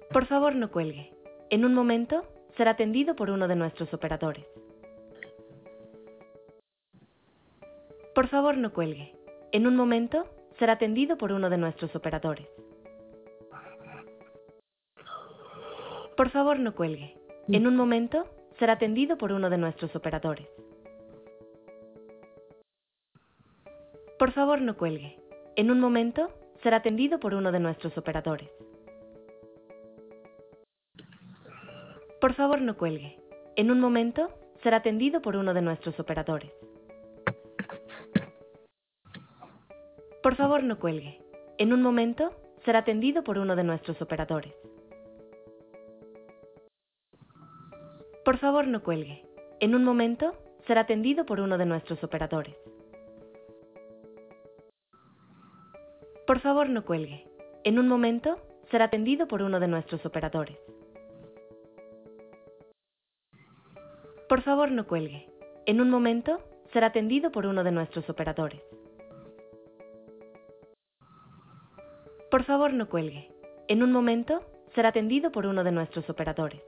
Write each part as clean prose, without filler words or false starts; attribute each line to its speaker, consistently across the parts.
Speaker 1: Por favor, no cuelgue. En un momento, será atendido por uno de nuestros operadores. Por favor, no cuelgue. En un momento, será atendido por uno de nuestros operadores. Por favor, no cuelgue. En un momento, será atendido por uno de nuestros operadores. Por favor, no cuelgue. En un momento, será atendido por uno de nuestros operadores. Por favor, no cuelgue. En un momento, será atendido por uno de nuestros operadores. Por favor, no cuelgue. En un momento, será atendido por uno de nuestros operadores. Por favor, no cuelgue. En un momento, será atendido por uno de nuestros operadores. Por favor, no cuelgue. En un momento, será atendido por uno de nuestros operadores. Por favor, no cuelgue. En un momento, será atendido por uno de nuestros operadores. Por favor, no cuelgue. En un momento, será atendido por uno de nuestros operadores.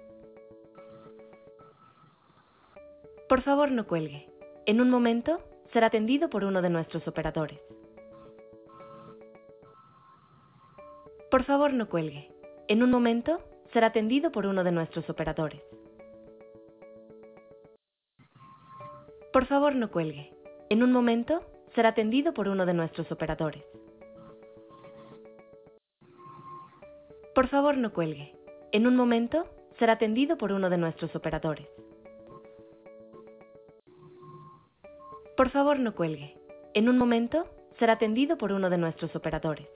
Speaker 1: Por favor, no cuelgue. En un momento, será atendido por uno de nuestros operadores. Por favor, no cuelgue. En un momento, será atendido por uno de nuestros operadores. Por favor, no cuelgue. En un momento, será atendido por uno de nuestros operadores. Por favor, no cuelgue. En un momento, será atendido por uno de nuestros operadores. Por favor, no cuelgue. En un momento, será atendido por uno de nuestros operadores.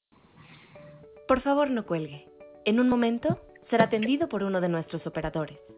Speaker 1: Por favor, no cuelgue. En un momento, será atendido por uno de nuestros operadores.